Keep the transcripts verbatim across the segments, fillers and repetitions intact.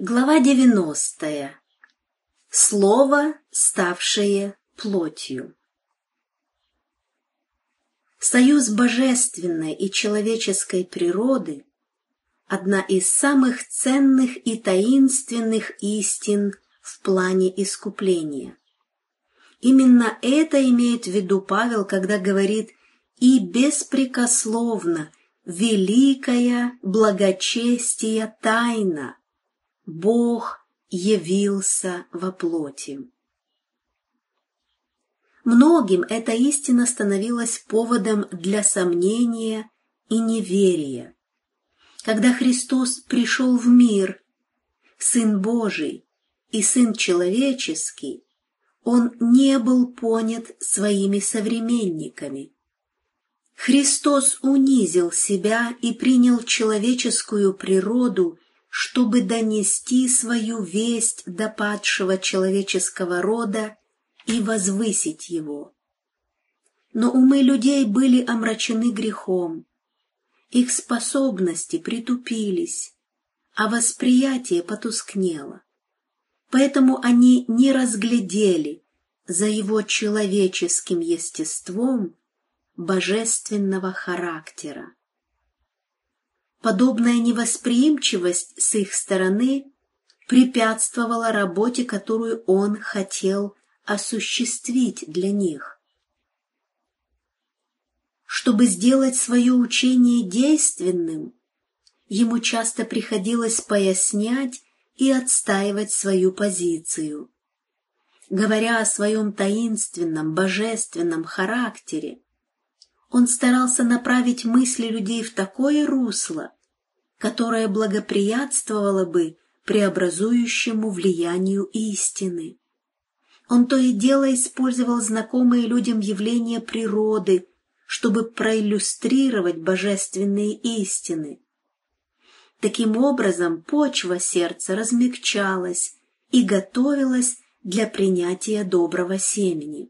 Глава девяностая. Слово, ставшее плотью. Союз божественной и человеческой природы – одна из самых ценных и таинственных истин в плане искупления. Именно это имеет в виду Павел, когда говорит «и беспрекословно великая благочестия тайна» – Бог явился во плоти. Многим эта истина становилась поводом для сомнения и неверия. Когда Христос пришел в мир, Сын Божий и Сын Человеческий, Он не был понят своими современниками. Христос унизил себя и принял человеческую природу, чтобы донести свою весть до падшего человеческого рода и возвысить его. Но умы людей были омрачены грехом, их способности притупились, а восприятие потускнело. Поэтому они не разглядели за его человеческим естеством божественного характера. Подобная невосприимчивость с их стороны препятствовала работе, которую он хотел осуществить для них. Чтобы сделать свое учение действенным, ему часто приходилось пояснять и отстаивать свою позицию. Говоря о своем таинственном, божественном характере, он старался направить мысли людей в такое русло, которое благоприятствовало бы преобразующему влиянию истины. Он то и дело использовал знакомые людям явления природы, чтобы проиллюстрировать божественные истины. Таким образом, почва сердца размягчалась и готовилась для принятия доброго семени.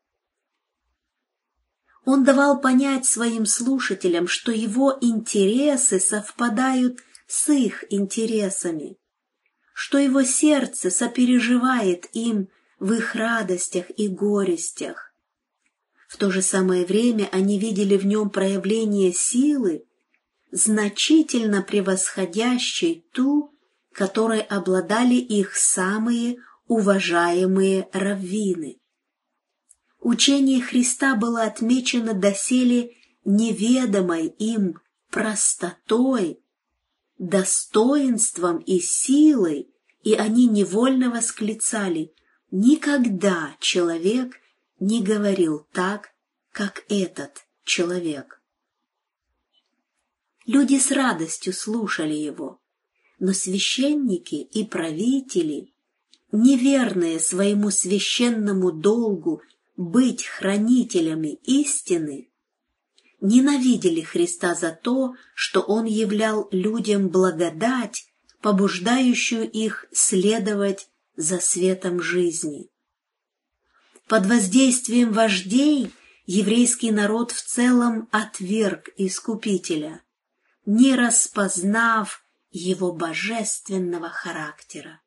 Он давал понять своим слушателям, что его интересы совпадают с их интересами, что его сердце сопереживает им в их радостях и горестях. В то же самое время они видели в нем проявление силы, значительно превосходящей ту, которой обладали их самые уважаемые раввины. Учение Христа было отмечено доселе неведомой им простотой, достоинством и силой, и они невольно восклицали: «Никогда человек не говорил так, как этот человек». Люди с радостью слушали его, но священники и правители, неверные своему священному долгу быть хранителями истины, ненавидели Христа за то, что Он являл людям благодать, побуждающую их следовать за светом жизни. Под воздействием вождей еврейский народ в целом отверг Искупителя, не распознав его божественного характера.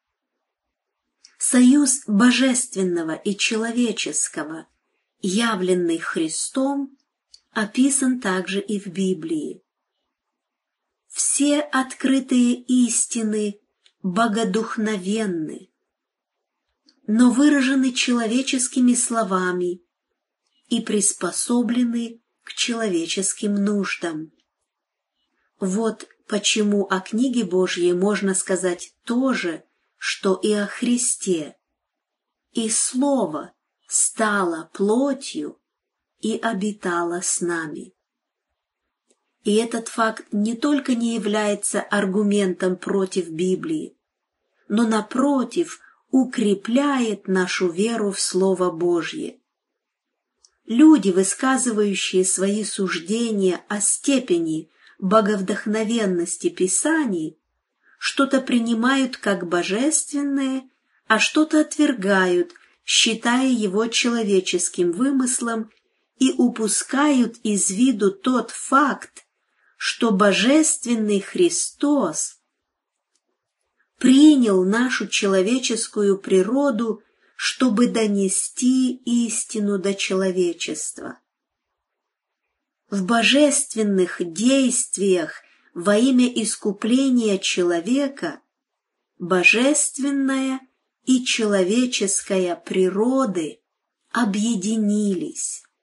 Союз божественного и человеческого, явленный Христом, описан также и в Библии. Все открытые истины богодухновенны, но выражены человеческими словами и приспособлены к человеческим нуждам. Вот почему о книге Божьей можно сказать то же, что и о Христе. И Слово стало плотью и обитало с нами. И этот факт не только не является аргументом против Библии, но, напротив, укрепляет нашу веру в Слово Божье. Люди, высказывающие свои суждения о степени боговдохновенности Писаний, что-то принимают как божественное, а что-то отвергают, считая его человеческим вымыслом, и упускают из виду тот факт, что божественный Христос принял нашу человеческую природу, чтобы донести истину до человечества. В божественных действиях во имя искупления человека божественная и человеческая природы объединились.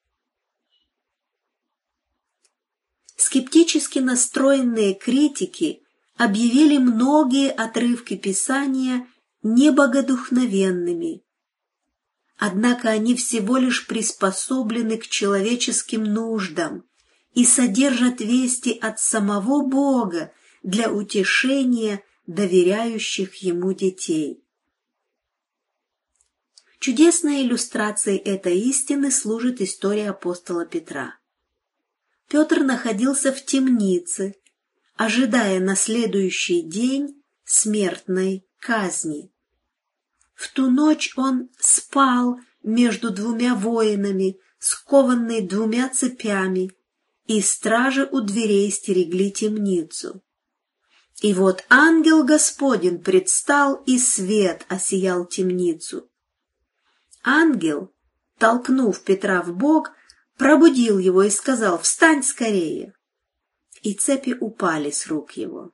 Скептически настроенные критики объявили многие отрывки Писания небогодухновенными, однако они всего лишь приспособлены к человеческим нуждам и содержат вести от самого Бога для утешения доверяющих Ему детей. Чудесной иллюстрацией этой истины служит история апостола Петра. Петр находился в темнице, ожидая на следующий день смертной казни. В ту ночь он спал между двумя воинами, скованный двумя цепями, и стражи у дверей стерегли темницу. И вот ангел Господень предстал, и свет осиял темницу. Ангел, толкнув Петра в бок, пробудил его и сказал: «Встань скорее!» И цепи упали с рук его.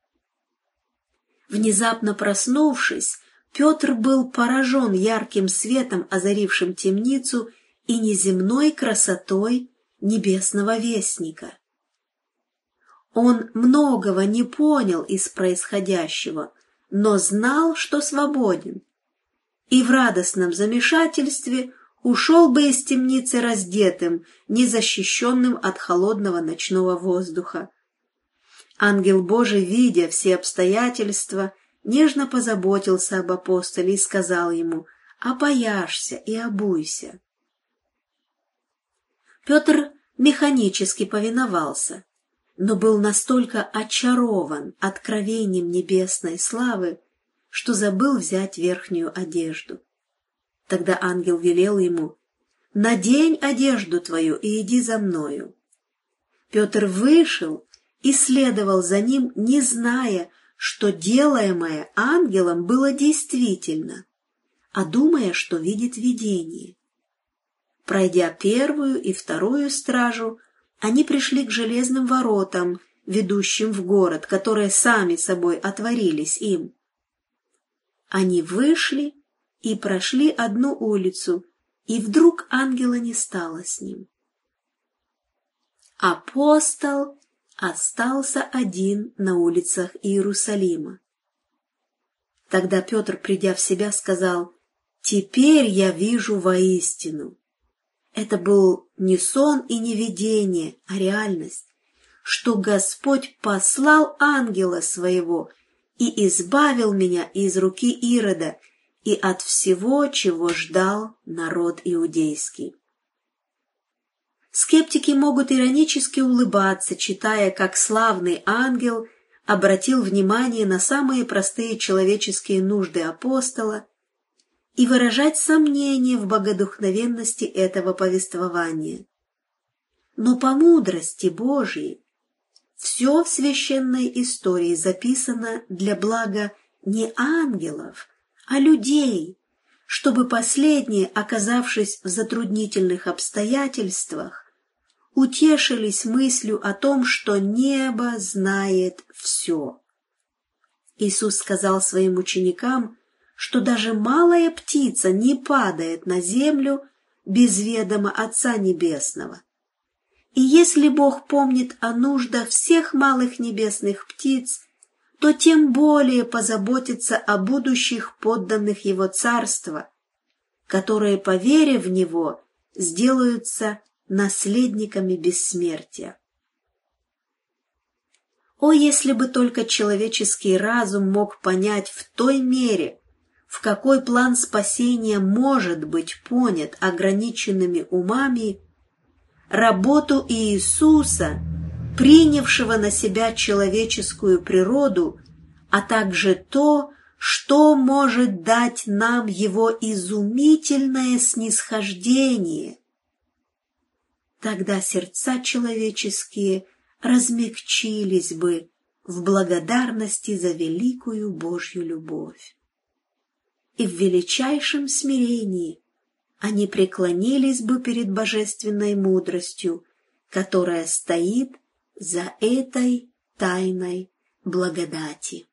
Внезапно проснувшись, Петр был поражен ярким светом, озарившим темницу, и неземной красотой небесного вестника. Он многого не понял из происходящего, но знал, что свободен, и в радостном замешательстве ушел бы из темницы раздетым, незащищенным от холодного ночного воздуха. Ангел Божий, видя все обстоятельства, нежно позаботился об апостоле и сказал ему: «Опояшься и обуйся». Петр механически повиновался, но был настолько очарован откровением небесной славы, что забыл взять верхнюю одежду. Тогда ангел велел ему: «Надень одежду твою и иди за мною». Петр вышел и следовал за ним, не зная, что делаемое ангелом было действительно, а думая, что видит видение. Пройдя первую и вторую стражу, они пришли к железным воротам, ведущим в город, которые сами собой отворились им. Они вышли и прошли одну улицу, и вдруг ангела не стало с ним. Апостол остался один на улицах Иерусалима. Тогда Петр, придя в себя, сказал: «Теперь я вижу воистину». Это был не сон и не видение, а реальность, что Господь послал ангела своего и избавил меня из руки Ирода и от всего, чего ждал народ иудейский. Скептики могут иронически улыбаться, читая, как славный ангел обратил внимание на самые простые человеческие нужды апостола, и выражать сомнения в богодухновенности этого повествования. Но по мудрости Божией все в священной истории записано для блага не ангелов, а людей, чтобы последние, оказавшись в затруднительных обстоятельствах, утешились мыслью о том, что небо знает все. Иисус сказал своим ученикам, что даже малая птица не падает на землю без ведома Отца Небесного. И если Бог помнит о нуждах всех малых небесных птиц, то тем более позаботится о будущих подданных Его Царства, которые, по вере в Него, сделаются наследниками бессмертия. О, если бы только человеческий разум мог понять в той мере, в какой план спасения может быть понят ограниченными умами, работу Иисуса, принявшего на себя человеческую природу, а также то, что может дать нам Его изумительное снисхождение. Тогда сердца человеческие размягчились бы в благодарности за великую Божью любовь. И в величайшем смирении они преклонились бы перед божественной мудростью, которая стоит за этой тайной благодати.